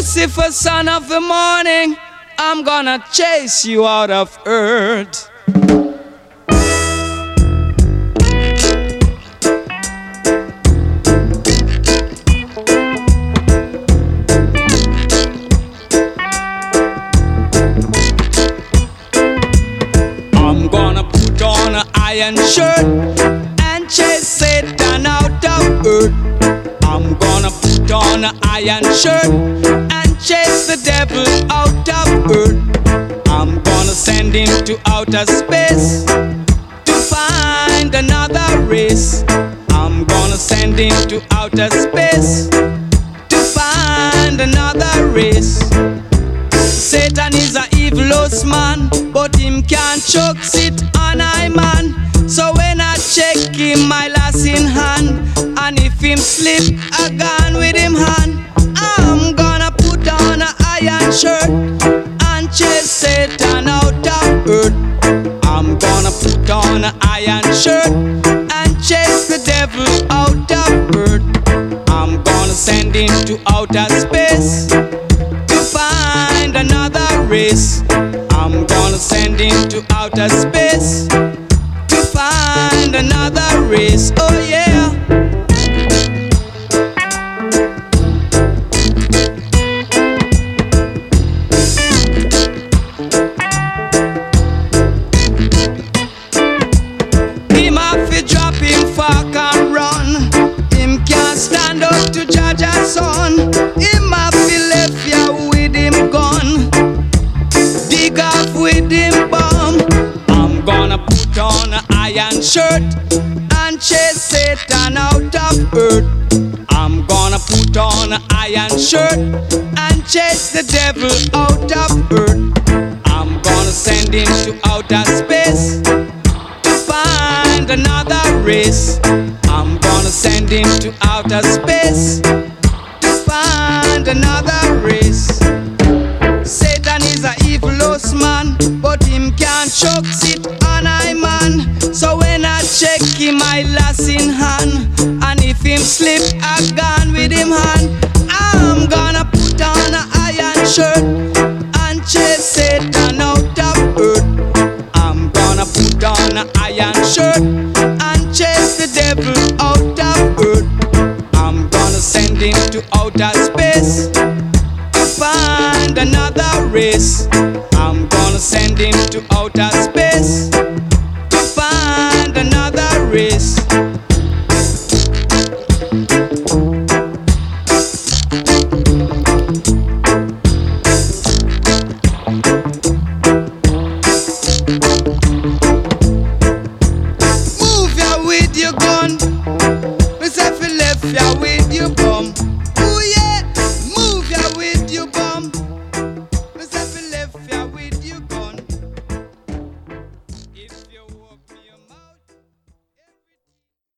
Lucifer, son of the morning, I'm gonna chase you out of earth. I'm gonna put on an iron shirt and chase Satan out of earth. I'm gonna put on an iron shirt and chase the devil out of earth. I'm gonna send him to outer space to find another race. I'm gonna send him to outer space to find another race. Satan is a evilous man, but him can't choke sit on I man. So when I check him, my lass in hand, and if him slip, I gone with him hand. I'm gonna put on an iron shirt and chase Satan out of earth. I'm gonna put on an iron shirt and chase the devil out of earth. I'm gonna send him to outer space to find another race. I'm gonna send him to outer space to find another race. Oh yeah. Him have to drop him fork and run. Him can't stand up to judge a son. Him have to left ya with him gun, dig off with him bomb. I'm gonna put on an iron shirt and chase Satan out of earth. I'm gonna put on an iron shirt and chase the devil out of earth. I'm gonna send him to outer space to find another race. I'm gonna send him to outer space to find another race. Satan is a evilous man, but him can't choke sit on I man. So when I check him, I lass in hand, and if him slip, I gone with him hand. I'm gonna put on an iron shirt and chase Satan out of earth. I'm gonna put on an iron shirt and chase the devil out of earth. I'm gonna send him to outer space to find another race. I'm gonna send him to outer space